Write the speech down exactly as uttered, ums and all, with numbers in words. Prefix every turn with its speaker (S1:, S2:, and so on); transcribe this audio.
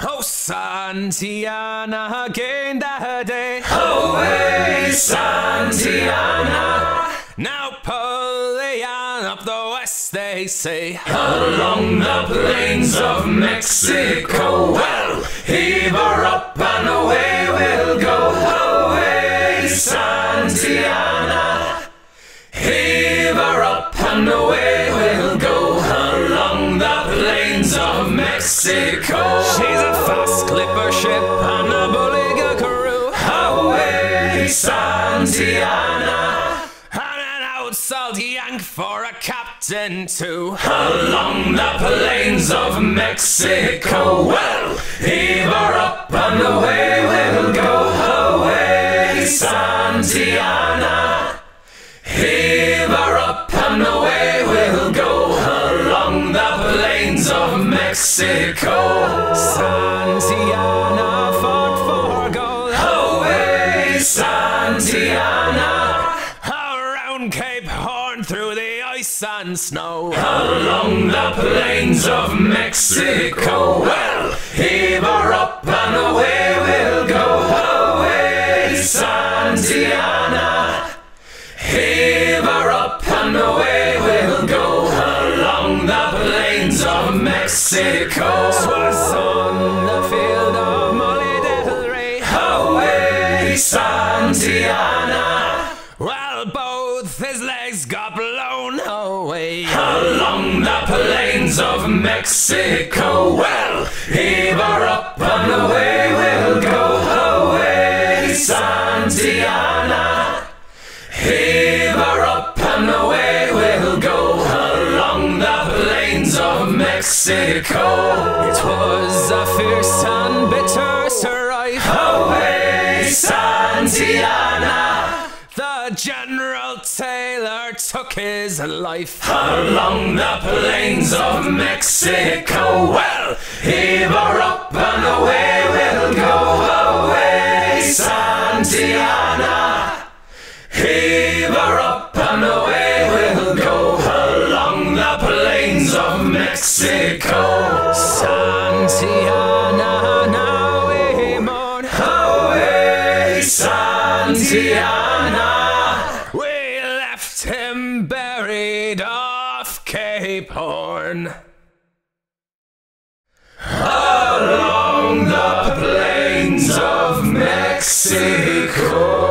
S1: Oh, Santiana gained the day.
S2: Away, Santiana.
S1: Now Napoleon up the west, they say.
S2: Along the plains of Mexico. Well, heave her up and away we'll go. Away, Santiana. Heave her up and away we'll go. Along the plains of Mexico.
S1: She's a fast clipper ship and a bully crew.
S2: Away, Santiana.
S1: And an out-salt yank for a captain too.
S2: Along the plains of Mexico. Well, heave her up and away we'll go. Away, Santiana. Heave her up and away we'll go. Along the plains of Mexico.
S1: Santiana fought for gold.
S2: Away, Santiana.
S1: Around Cape Horn through the ice and snow.
S2: Along the plains of Mexico. Well, heave her up and away we'll go. Away, Santiana. Heave her up and away we'll go. Along the plains of Mexico.
S1: 'Twas on the field of Molly Del Rey.
S2: Away, Santiana.
S1: Well, both his legs got blown away.
S2: Along the plains of Mexico. Well, heave her up and away we'll go. Away, Santiana. Heave her up and away we'll go. Along the plains of Mexico.
S1: It was a fierce and bitter strife.
S2: Away, Santiana.
S1: The General Taylor took his life.
S2: Along the plains of Mexico. Well, heave her up and away we'll go. Away, Santiana. Heave her up and away we'll go. Along the plains of Mexico.
S1: Santiana, now we mourn.
S2: Away, Santiana.
S1: We left him buried off Cape Horn.
S2: Along the plains of Mexico.